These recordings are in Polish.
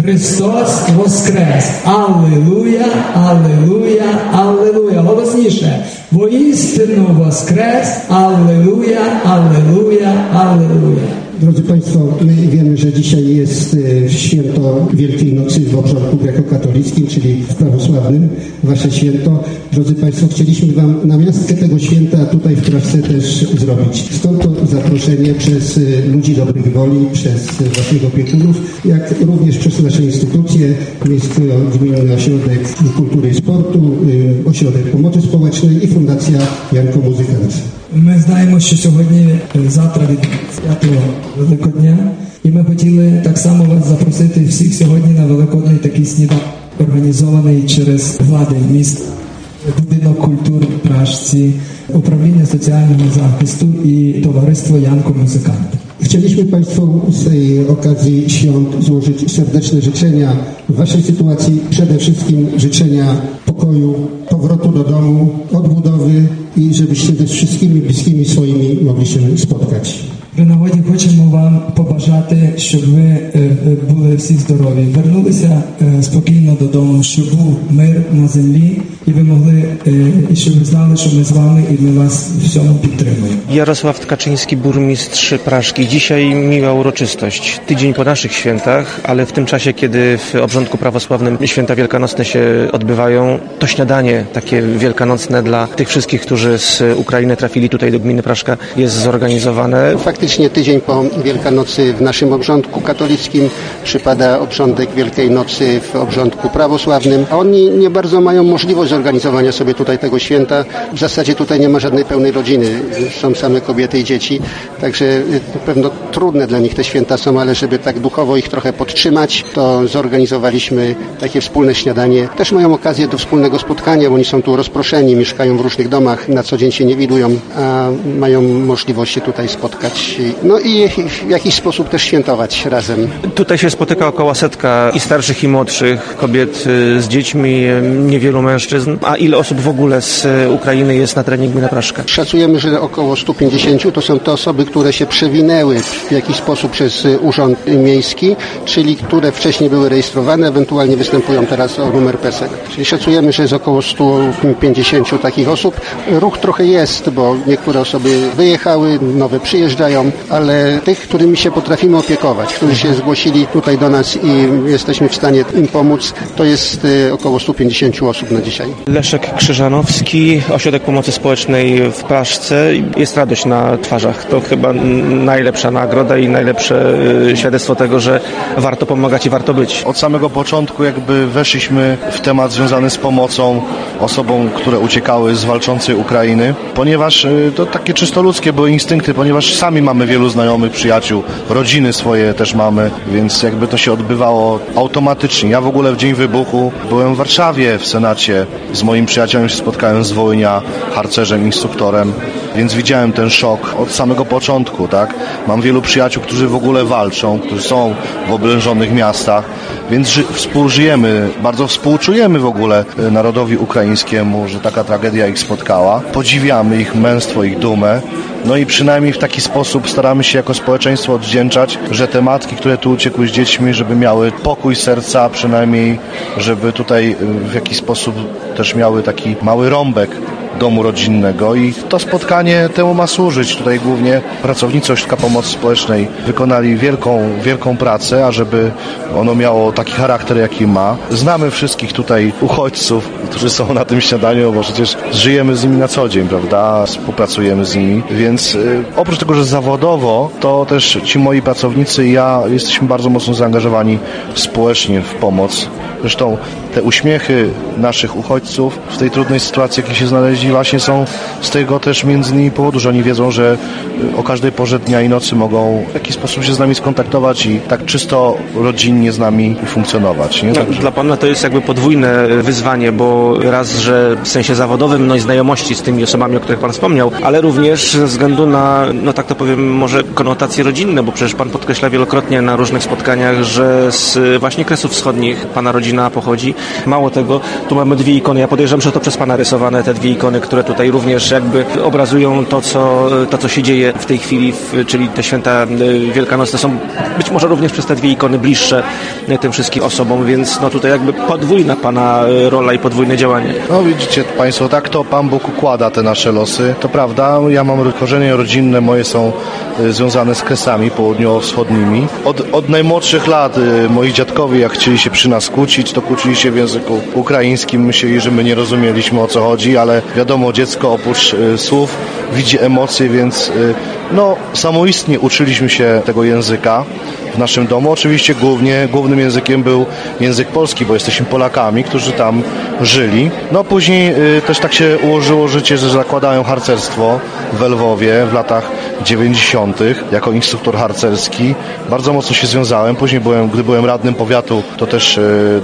Христос воскрес! Алілуя, алілуя, алілуя! Голосніше! Воістину воскрес! Алілуя, алілуя, алілуя! Drodzy Państwo, my wiemy, że dzisiaj jest święto Wielkiej Nocy w obrządku grekokatolickim, czyli w prawosławnym, Wasze święto. Drodzy Państwo, chcieliśmy Wam namiastkę tego święta tutaj w Pradze też zrobić. Stąd to zaproszenie przez ludzi dobrych woli, przez Waszych opiekunów, jak również przez nasze instytucje, Miejski Gminny Ośrodek Kultury i Sportu, Ośrodek Pomocy Społecznej i Fundacja Janko Muzykant. Ми знаємо, що завтра від святого Великодня, і ми хотіли так само вас запросити всіх сьогодні на Великодний такий сніданок, організований через влади міст, Будинок культури в Пражці, Управління соціального захисту і товариство Janko Muzykant. Chcieliśmy Państwu z tej okazji świąt złożyć serdeczne życzenia w Waszej sytuacji, przede wszystkim życzenia pokoju, powrotu do domu, odbudowy i żebyście ze wszystkimi bliskimi swoimi mogli się spotkać. При нагоді хочемо вам побажати, щоб ви були всі здорові, вернулися спокійно додому, щоб був мир на землі, і ви могли, і щоб ви знали, що ми з вами і ми вас в всьому підтримуємо. Jarosław Tkaczyński, burmistrz Pражki. Dzisiaj miła uroczystość. Tydzień po naszych świętach, ale w tym czasie, kiedy w obrządku prawosławnym święta wielkanocne się odbywają, to śniadanie takie wielkanocne dla tych wszystkich, którzy z Ukrainy trafili tutaj do gminy Pражka, jest zorganizowane. Faktycznie tydzień po Wielkanocy w naszym obrządku katolickim przypada obrządek Wielkiej Nocy w obrządku prawosławnym. A oni nie bardzo mają możliwość zorganizowania sobie tutaj tego święta. W zasadzie tutaj nie ma żadnej pełnej rodziny. Są same kobiety i dzieci. Także na pewno trudne dla nich te święta są, ale żeby tak duchowo ich trochę podtrzymać, to zorganizowaliśmy takie wspólne śniadanie. Też mają okazję do wspólnego spotkania, bo oni są tu rozproszeni, mieszkają w różnych domach, na co dzień się nie widują, a mają możliwość się tutaj spotkać. No i w jakiś sposób też świętować razem. Tutaj się spotyka około 100 i starszych i młodszych, kobiet z dziećmi, niewielu mężczyzn. A ile osób w ogóle z Ukrainy jest na terenie gminy Pражka? Szacujemy, że około 150 to są te osoby, które się przewinęły w jakiś sposób przez Urząd Miejski, czyli które wcześniej były rejestrowane, ewentualnie występują teraz o numer PESEL. Czyli szacujemy, że jest około 150 takich osób. Ruch trochę jest, bo niektóre osoby wyjechały, nowe przyjeżdżają, ale tych, którymi się potrafimy opiekować, którzy się zgłosili tutaj do nas i jesteśmy w stanie im pomóc, to jest około 150 osób na dzisiaj. Leszek Krzyżanowski, Ośrodek Pomocy Społecznej w Pражce. Jest radość na twarzach. To chyba najlepsza nagroda i najlepsze świadectwo tego, że warto pomagać i warto być. Od samego początku jakby weszliśmy w temat związany z pomocą osobom, które uciekały z walczącej Ukrainy, ponieważ to takie czysto ludzkie były instynkty, ponieważ sami mamy wielu znajomych, przyjaciół, rodziny swoje też mamy, więc jakby to się odbywało automatycznie. Ja w ogóle w dzień wybuchu byłem w Warszawie w Senacie, z moim przyjacielem się spotkałem z Wołynia, harcerzem, instruktorem, więc widziałem ten szok od samego początku, tak? Mam wielu przyjaciół, którzy w ogóle walczą, którzy są w oblężonych miastach, więc współżyjemy, bardzo współczujemy w ogóle narodowi ukraińskiemu, że taka tragedia ich spotkała. Podziwiamy ich męstwo, ich dumę. No i przynajmniej w taki sposób staramy się jako społeczeństwo odwdzięczać, że te matki, które tu uciekły z dziećmi, żeby miały pokój serca, przynajmniej żeby tutaj w jakiś sposób też miały taki mały rąbek domu rodzinnego i to spotkanie temu ma służyć. Tutaj głównie pracownicy Ośrodka Pomocy Społecznej wykonali wielką pracę, ażeby ono miało taki charakter, jaki ma. Znamy wszystkich tutaj uchodźców, którzy są na tym śniadaniu, bo przecież żyjemy z nimi na co dzień, prawda? Współpracujemy z nimi, więc oprócz tego, że zawodowo, to też ci moi pracownicy i ja jesteśmy bardzo mocno zaangażowani społecznie w pomoc. Zresztą te uśmiechy naszych uchodźców w tej trudnej sytuacji, jakiej się znaleźli, właśnie są z tego też między innymi powodu, że oni wiedzą, że o każdej porze dnia i nocy mogą w jakiś sposób się z nami skontaktować i tak czysto rodzinnie z nami funkcjonować. Nie? Także... Dla Pana to jest jakby podwójne wyzwanie, bo raz, że w sensie zawodowym, no i znajomości z tymi osobami, o których Pan wspomniał, ale również ze względu na, no tak to powiem, może konotacje rodzinne, bo przecież Pan podkreśla wielokrotnie na różnych spotkaniach, że z właśnie Kresów Wschodnich Pana rodzina pochodzi. Mało tego, tu mamy 2 ikony. Ja podejrzewam, że to przez Pana rysowane te 2 ikony ikony, które tutaj również jakby obrazują to, co się dzieje w tej chwili, czyli te święta wielkanocne są być może również przez te dwie ikony bliższe tym wszystkim osobom, więc no tutaj jakby podwójna Pana rola i podwójne działanie. No widzicie Państwo, tak to Pan Bóg układa te nasze losy. To prawda, ja mam korzenie rodzinne, moje są związane z Kresami południowo-wschodnimi. Od najmłodszych lat moi dziadkowie, jak chcieli się przy nas kłócić, to kłócili się w języku ukraińskim. Myśleli, że my nie rozumieliśmy, o co chodzi, ale wiadomo, dziecko oprócz słów widzi emocje, więc samoistnie uczyliśmy się tego języka w naszym domu. Oczywiście głównym językiem był język polski, bo jesteśmy Polakami, którzy tam żyli. No później też tak się ułożyło życie, że zakładają harcerstwo w Lwowie w latach 90. jako instruktor harcerski. Bardzo mocno się związałem. Później gdy byłem radnym powiatu, to też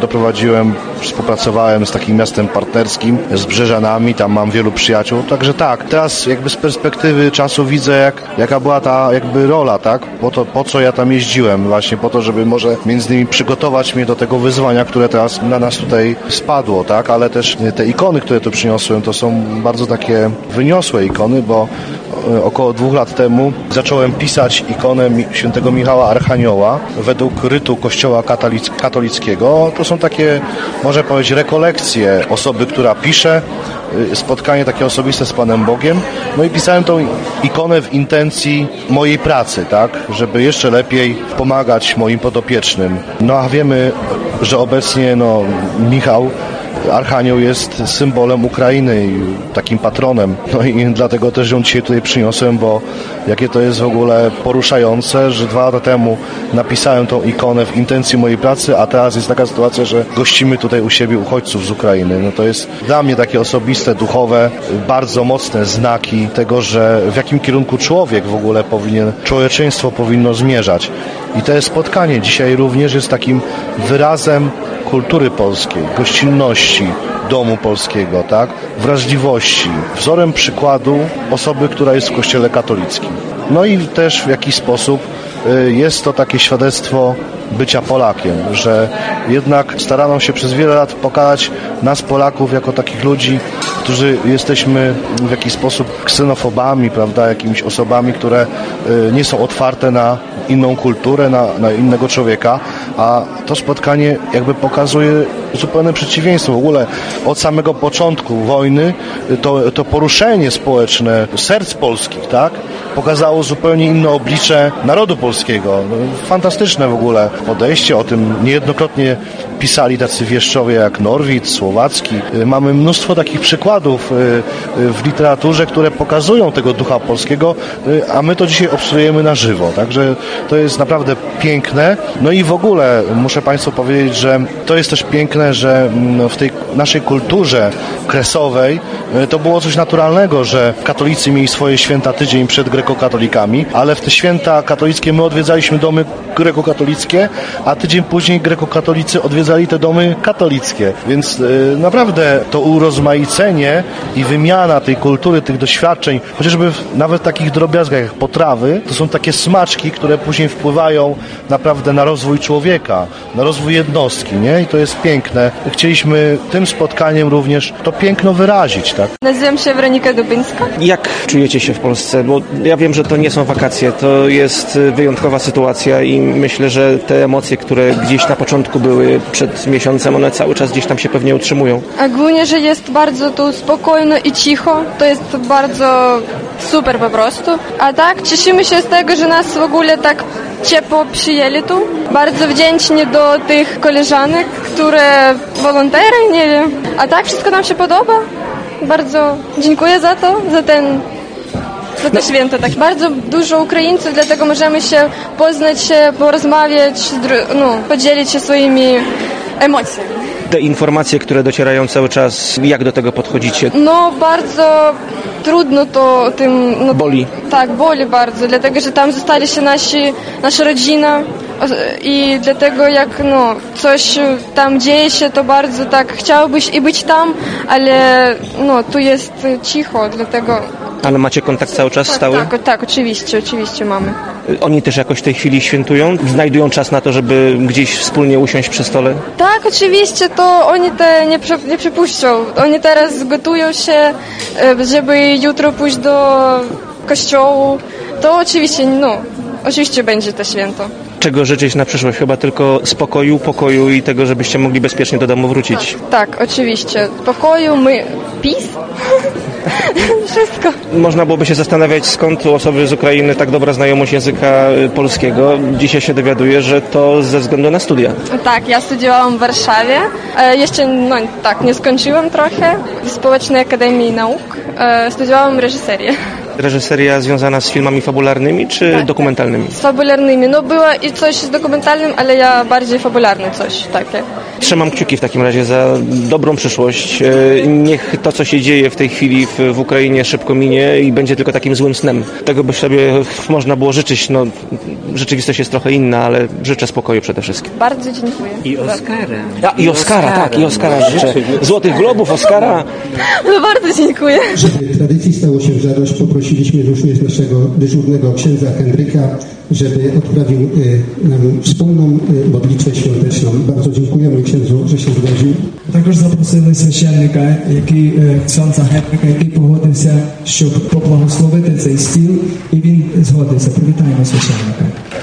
współpracowałem z takim miastem partnerskim, z Brzeżanami, tam mam wielu przyjaciół. Także tak, teraz jakby z perspektywy czasu widzę, jaka była ta jakby rola, tak? Po co ja tam jeździłem? Właśnie po to, żeby może między innymi przygotować mnie do tego wyzwania, które teraz na nas tutaj spadło, tak? Ale też te ikony, które tu przyniosłem, to są bardzo takie wyniosłe ikony, bo około 2 lat temu zacząłem pisać ikonę świętego Michała Archanioła według rytu Kościoła katolickiego. To są takie, można powiedzieć, rekolekcje osoby, która pisze, spotkanie takie osobiste z Panem Bogiem. No i pisałem tą ikonę w intencji mojej pracy, tak, żeby jeszcze lepiej pomagać moim podopiecznym. No a wiemy, że obecnie Michał Archanioł jest symbolem Ukrainy i takim patronem. No i dlatego też ją dzisiaj tutaj przyniosłem, bo jakie to jest w ogóle poruszające, że 2 lata temu napisałem tą ikonę w intencji mojej pracy, a teraz jest taka sytuacja, że gościmy tutaj u siebie uchodźców z Ukrainy. No to jest dla mnie takie osobiste, duchowe, bardzo mocne znaki tego, że w jakim kierunku człowiek w ogóle człowieczeństwo powinno zmierzać. I to spotkanie dzisiaj również jest takim wyrazem kultury polskiej, gościnności domu polskiego, tak? Wrażliwości, wzorem przykładu osoby, która jest w Kościele katolickim. No i też w jakiś sposób jest to takie świadectwo bycia Polakiem, że jednak starano się przez wiele lat pokazać nas Polaków jako takich ludzi, którzy jesteśmy w jakiś sposób ksenofobami, prawda, jakimiś osobami, które nie są otwarte na inną kulturę, na innego człowieka, a to spotkanie jakby pokazuje zupełne przeciwieństwo. W ogóle od samego początku wojny to poruszenie społeczne serc polskich, tak, pokazało zupełnie inne oblicze narodu polskiego. Fantastyczne w ogóle podejście, o tym niejednokrotnie pisali tacy wieszczowie jak Norwid, Słowacki. Mamy mnóstwo takich przykładów w literaturze, które pokazują tego ducha polskiego, a my to dzisiaj obserwujemy na żywo. Także to jest naprawdę piękne. No i w ogóle muszę Państwu powiedzieć, że to jest też piękne, że w tej naszej kulturze kresowej to było coś naturalnego, że katolicy mieli swoje święta tydzień przed grekokatolikami, ale w te święta katolickie my odwiedzaliśmy domy grekokatolickie, a tydzień później grekokatolicy odwiedzali te domy katolickie. Więc naprawdę to urozmaicenie i wymiana tej kultury, tych doświadczeń, chociażby nawet w takich drobiazgach jak potrawy, to są takie smaczki, które później wpływają naprawdę na rozwój człowieka, na rozwój jednostki, nie? I to jest piękne. Chcieliśmy tym spotkaniem również to piękno wyrazić, tak? Nazywam się Weronika Dubyńska. Jak czujecie się w Polsce? Bo ja wiem, że to nie są wakacje, to jest wyjątkowa sytuacja i myślę, że te emocje, które gdzieś na początku były przed miesiącem, one cały czas gdzieś tam się pewnie utrzymują. Ogólnie, że jest bardzo tu spokojno i cicho, to jest bardzo super po prostu. A tak, cieszymy się z tego, że nas w ogóle tak ciepło przyjęli tu. Bardzo wdzięczni do tych koleżanek, które wolontery, nie wiem. A tak, wszystko nam się podoba. Bardzo dziękuję za to, za to święto. Tak. Bardzo dużo Ukraińców, dlatego możemy się poznać, porozmawiać, podzielić się swoimi emocjami. Te informacje, które docierają cały czas, jak do tego podchodzicie? Bardzo trudno to tym... Boli. Tak, boli bardzo, dlatego, że tam zostali się nasza rodzina i dlatego jak coś tam dzieje się, to bardzo tak chciałbyś i być tam, ale tu jest cicho, dlatego Ale macie kontakt cały czas stały? Tak, oczywiście mamy. Oni też jakoś w tej chwili świętują? Znajdują czas na to, żeby gdzieś wspólnie usiąść przy stole? Tak, oczywiście, to oni nie przypuszczą. Oni teraz gotują się, żeby jutro pójść do kościoła. To oczywiście będzie to święto. Czego życzyć na przyszłość? Chyba tylko spokoju, pokoju i tego, żebyście mogli bezpiecznie do domu wrócić. Tak, oczywiście. Pokoju, peace. Wszystko. Można byłoby się zastanawiać, skąd u osoby z Ukrainy tak dobra znajomość języka polskiego. Dzisiaj się dowiaduję, że to ze względu na studia. Tak, ja studiowałam w Warszawie. Jeszcze nie skończyłam trochę w Społecznej Akademii Nauk. Studiowałam reżyserię. Reżyseria związana z filmami fabularnymi czy dokumentalnymi? Z fabularnymi. Było i coś z dokumentalnym, ale ja bardziej fabularne coś takie. Trzymam kciuki w takim razie za dobrą przyszłość. Niech to, co się dzieje w tej chwili w Ukrainie, szybko minie i będzie tylko takim złym snem. Tego by sobie można było życzyć. Rzeczywistość jest trochę inna, ale życzę spokoju przede wszystkim. Bardzo dziękuję. I Oscara. I Oscara życzę. Złotych Globów, Oscara. Bardzo dziękuję. Żeby tradycji stało się w radość, poprosiliśmy również naszego dyżurnego księdza Henryka, żeby odprawił nam wspólną modlitwę świąteczną. Bardzo dziękujemy księdzu, że się zgodził. Також запросили священника, księdza Henryka, який погодився, щоб поблагословити цей стіл, і він згодився. Привітаємо священника.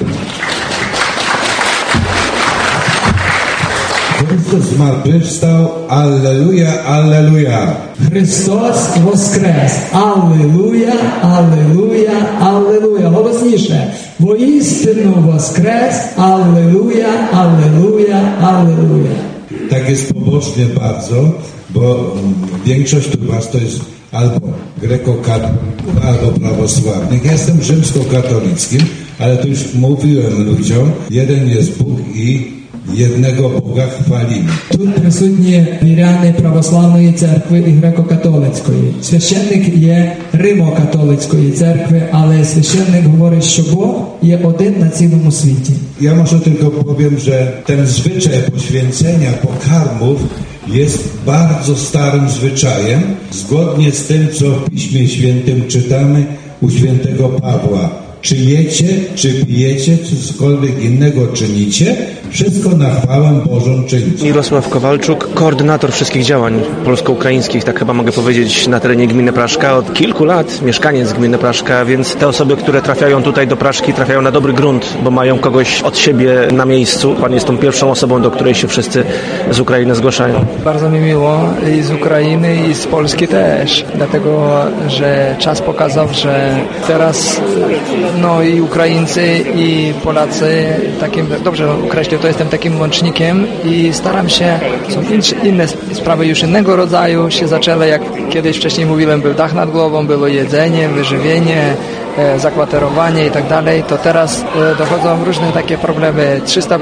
Chrystus zmartwychwstał, alleluja, alleluja. Христос воскрес! Аллилуйя, аллилуйя, аллилуйя. Голосніше. Воістину воскрес! Аллилуйя, аллилуйя, аллилуйя. Tak jest pobożnie bardzo, bo większość tu was to jest albo grekokatolików, albo prawosławnych. Ja jestem rzymskokatolickim, ale to już mówiłem ludziom, jeden jest Bóg i jednego Boga chwalimy. Тут присутні віряни православної церкви і греко-католицької. Священник є Римо-католицької церкви, але священник говорить, що Бог є один на цілому світі. Ja może tylko powiem, że ten zwyczaj poświęcenia pokarmów jest bardzo starym zwyczajem, zgodnie z tym, co w Piśmie Świętym czytamy u świętego Pawła. Czy jecie, czy pijecie, czy cokolwiek innego czynicie, wszystko na chwałę Bożą czynicie. Mirosław Kowalczuk, koordynator wszystkich działań polsko-ukraińskich, tak chyba mogę powiedzieć, na terenie gminy Praszka. Od kilku lat mieszkaniec gminy Praszka, więc te osoby, które trafiają tutaj do Praszki, trafiają na dobry grunt, bo mają kogoś od siebie na miejscu. Pan jest tą pierwszą osobą, do której się wszyscy z Ukrainy zgłaszają. Bardzo mi miło i z Ukrainy, i z Polski też, dlatego, że czas pokazał, że teraz i Ukraińcy, i Polacy, dobrze określę, to jestem takim łącznikiem i staram się, są inne sprawy już innego rodzaju się zaczęły, jak kiedyś wcześniej mówiłem, był dach nad głową, było jedzenie, wyżywienie, zakwaterowanie i tak dalej, to teraz dochodzą różne takie problemy 300+,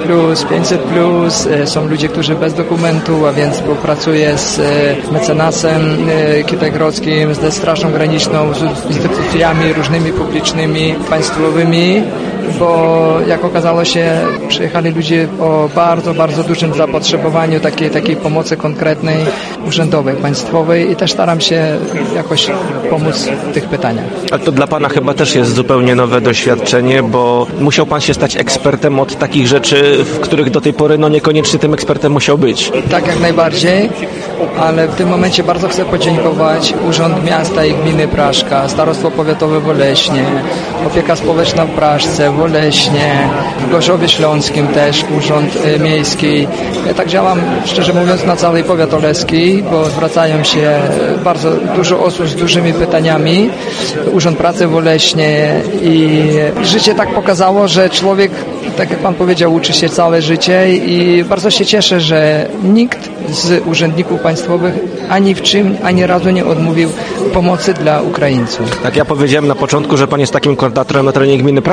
500+, są ludzie, którzy bez dokumentu, a więc współpracuję z mecenasem Kitagrodzkim, ze Strażą Graniczną, z instytucjami różnymi publicznymi, państwowymi, bo jak okazało się, przyjechali ludzie o bardzo, bardzo dużym zapotrzebowaniu takiej pomocy konkretnej, urzędowej, państwowej i też staram się jakoś pomóc w tych pytaniach. Ale to dla Pana chyba też jest zupełnie nowe doświadczenie, bo musiał Pan się stać ekspertem od takich rzeczy, w których do tej pory niekoniecznie tym ekspertem musiał być. Tak, jak najbardziej, ale w tym momencie bardzo chcę podziękować Urząd Miasta i Gminy Praszka, Starostwo Powiatowe w Oleśnie, Opieka Społeczna w Praszce, w Oleśnie, w Gorzowie Śląskim też Urząd Miejski. Ja tak działam, szczerze mówiąc, na cały powiat oleski, bo zwracają się bardzo dużo osób z dużymi pytaniami. Urząd Pracy w Oleśnie i życie tak pokazało, że człowiek, tak jak Pan powiedział, uczy się całe życie i bardzo się cieszę, że nikt z urzędników państwowych ani w czym, ani razu nie odmówił pomocy dla Ukraińców. Tak, ja powiedziałem na początku, że Pan jest takim koordynatorem na terenie gminy Praszka, ale tak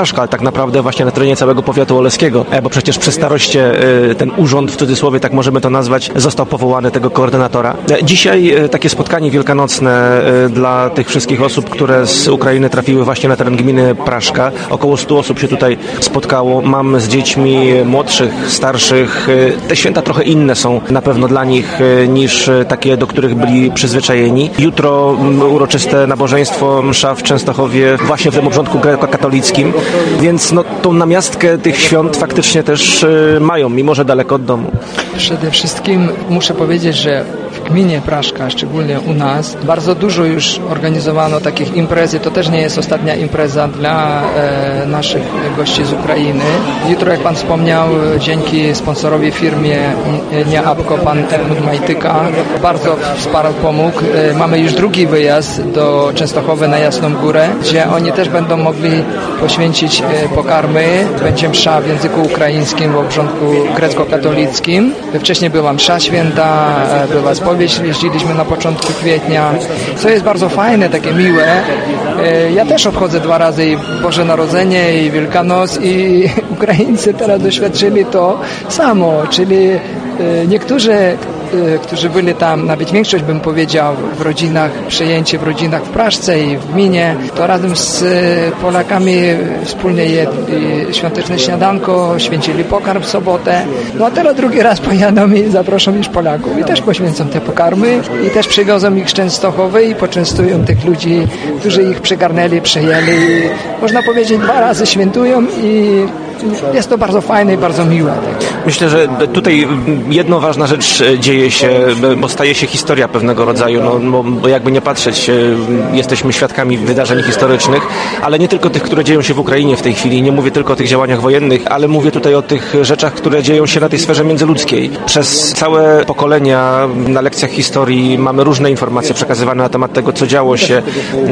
naprawdę właśnie na terenie całego powiatu oleskiego, bo przecież przy staroście ten urząd, w cudzysłowie tak możemy to nazwać, został powołany tego koordynatora. Dzisiaj takie spotkanie wielkanocne dla tych wszystkich osób, które z Ukrainy trafiły właśnie na teren gminy Praszka. Około 100 osób się tutaj spotkało. Mam z dziećmi młodszych, starszych. Te święta trochę inne są na pewno dla nich niż takie, do których byli przyzwyczajeni. Jutro uroczyste nabożeństwo, msza w Częstochowie, właśnie w tym obrządku grekokatolickim, więc tą namiastkę tych świąt faktycznie też mają, mimo że daleko od domu. Przede wszystkim muszę powiedzieć, że w gminie Praszka, szczególnie u nas, bardzo dużo już organizowano takich imprez i to też nie jest ostatnia impreza dla naszych gości z Ukrainy. Jutro, jak Pan wspomniał, dzięki sponsorowi firmie Nieapko, Pan Edmund Majtyka, bardzo wsparł, pomógł. Mamy już drugi wyjazd do Częstochowy na Jasną Górę, gdzie oni też będą mogli poświęcić pokarmy. Będzie msza w języku ukraińskim w obrządku grecko-katolickim. Wcześniej była msza święta, była spowiedź, jeździliśmy na początku kwietnia, co jest bardzo fajne, takie miłe. Ja też obchodzę 2 razy i Boże Narodzenie, i Wielkanoc, i Ukraińcy teraz doświadczyli to samo, czyli niektórzy, którzy byli tam, nawet większość bym powiedział, w rodzinach, przejęcie w rodzinach w Praszce i w gminie, to razem z Polakami wspólnie jedli świąteczne śniadanko, święcili pokarm w sobotę. No a teraz drugi raz pojadą i zaproszą już Polaków i też poświęcą te pokarmy i też przywiozą ich z Częstochowy i poczęstują tych ludzi, którzy ich przygarnęli, przejęli. Można powiedzieć, 2 razy świętują i jest to bardzo fajne i bardzo miłe. Myślę, że tutaj jedna ważna rzecz dzieje się, bo staje się historia pewnego rodzaju, bo jakby nie patrzeć, jesteśmy świadkami wydarzeń historycznych, ale nie tylko tych, które dzieją się w Ukrainie w tej chwili. Nie mówię tylko o tych działaniach wojennych, ale mówię tutaj o tych rzeczach, które dzieją się na tej sferze międzyludzkiej. Przez całe pokolenia na lekcjach historii mamy różne informacje przekazywane na temat tego, co działo się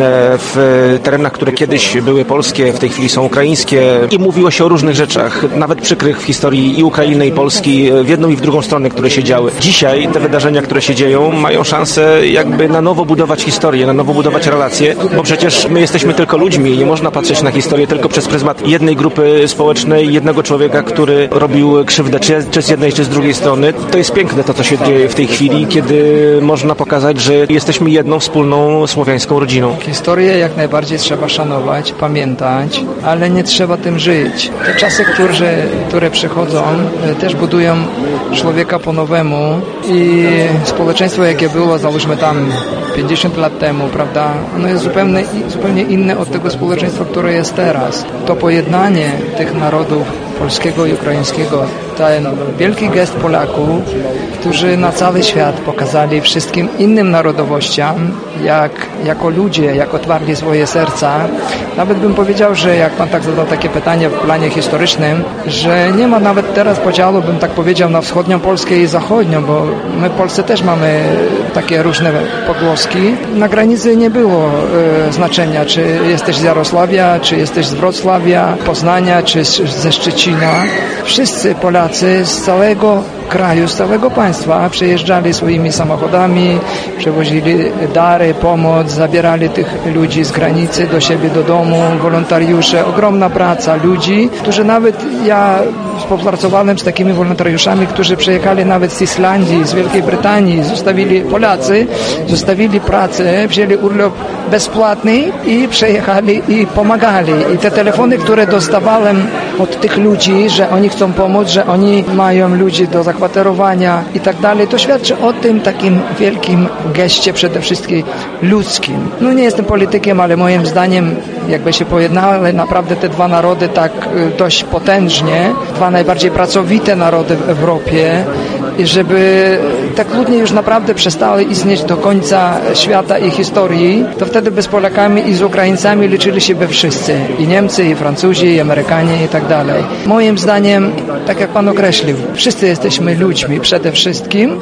w terenach, które kiedyś były polskie, w tej chwili są ukraińskie i mówiło się o różnych rzeczach, nawet przykrych w historii i Ukrainy, i Polski, w jedną i w drugą stronę, które się działy. Dzisiaj te wydarzenia, które się dzieją, mają szansę jakby na nowo budować historię, na nowo budować relacje, bo przecież my jesteśmy tylko ludźmi i nie można patrzeć na historię tylko przez pryzmat jednej grupy społecznej, jednego człowieka, który robił krzywdę, czy z jednej, czy z drugiej strony. To jest piękne to, co się dzieje w tej chwili, kiedy można pokazać, że jesteśmy jedną wspólną słowiańską rodziną. Historię jak najbardziej trzeba szanować, pamiętać, ale nie trzeba tym żyć. Te czasy, które przychodzą, też budują człowieka po nowemu i społeczeństwo, jakie było, załóżmy tam 50 lat temu, prawda, ono jest zupełnie inne od tego społeczeństwa, które jest teraz. To pojednanie tych narodów polskiego i ukraińskiego, ten wielki gest Polaków, którzy na cały świat pokazali wszystkim innym narodowościom, jak jako ludzie, jak otwarli swoje serca. Nawet bym powiedział, że jak Pan tak zadał takie pytanie w planie historycznym, że nie ma nawet teraz podziału, bym tak powiedział, na wschodnią Polskę i zachodnią, bo my w Polsce też mamy takie różne pogłoski. Na granicy nie było znaczenia, czy jesteś z Jarosławia, czy jesteś z Wrocławia, Poznania, czy ze Szczecina. Wszyscy Polacy z całego kraju, z całego państwa przyjeżdżali swoimi samochodami, przewozili dary, pomoc, zabierali tych ludzi z granicy do siebie, do domu, wolontariusze, ogromna praca ludzi, którzy nawet, ja współpracowałem z takimi wolontariuszami, którzy przyjechali nawet z Islandii, z Wielkiej Brytanii, Polacy zostawili pracę, wzięli urlop bezpłatny i przyjechali i pomagali. I te telefony, które dostawałem od tych ludzi, że oni chcą pomóc, że oni mają ludzi do zakwaterowania i tak dalej, to świadczy o tym takim wielkim geście przede wszystkim ludzkim. No nie jestem politykiem, ale moim zdaniem jakby się pojednały naprawdę te 2 narody tak dość potężnie, 2 najbardziej pracowite narody w Europie i żeby te kłótnie już naprawdę przestały istnieć do końca świata i historii, to wtedy by z Polakami i z Ukraińcami liczyli się wszyscy. I Niemcy, i Francuzi, i Amerykanie i tak dalej. Moim zdaniem, tak jak Pan określił, wszyscy jesteśmy ludźmi przede wszystkim,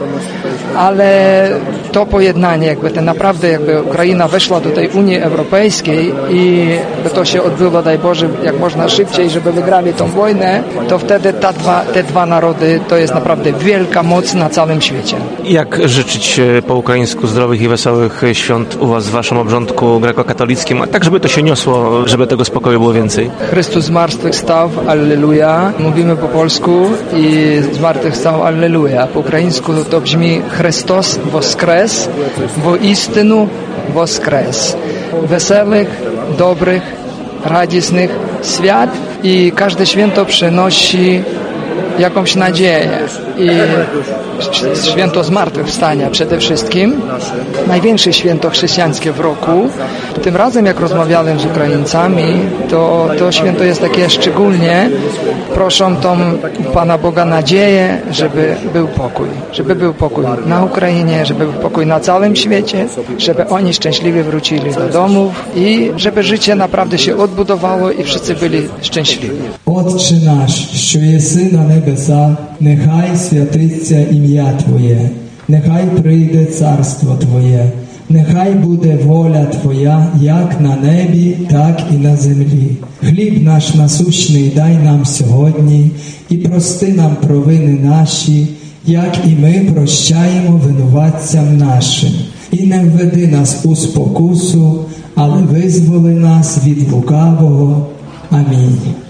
ale to pojednanie, jakby Ukraina weszła do tej Unii Europejskiej i by to się odbyło, daj Boże, jak można szybciej, żeby wygrali tą wojnę, to wtedy te dwa narody to jest naprawdę wielka moc na całym świecie. Jak życzyć po ukraińsku zdrowych i wesołych świąt u Was w Waszym obrządku grekokatolickim, a tak żeby to się niosło, żeby tego spokoju było więcej? Chrystus zmartwychwstał, alleluja. Mówimy po polsku i zmartwychwstał, alleluja. Po ukraińsku to brzmi Chrystus woskres, wo istину woskres. Wesołych, dobrych, radosnych świat i każde święto przynosi jakąś nadzieję i święto zmartwychwstania przede wszystkim, największe święto chrześcijańskie w roku. Tym razem jak rozmawiałem z Ukraińcami, to święto jest takie szczególnie, proszą tą Pana Boga nadzieję, żeby był pokój na Ukrainie, żeby był pokój na całym świecie, żeby oni szczęśliwie wrócili do domów i żeby życie naprawdę się odbudowało i wszyscy byli szczęśliwi. Отче наш, що єси на небесах, нехай святиться ім'я Твоє, нехай прийде царство Твоє, нехай буде воля Твоя, як на небі, так і на землі. Хліб наш насущний дай нам сьогодні, і прости нам провини наші, як і ми прощаємо винуватцям нашим. І не введи нас у спокусу, але визволи нас від лукавого. Амінь.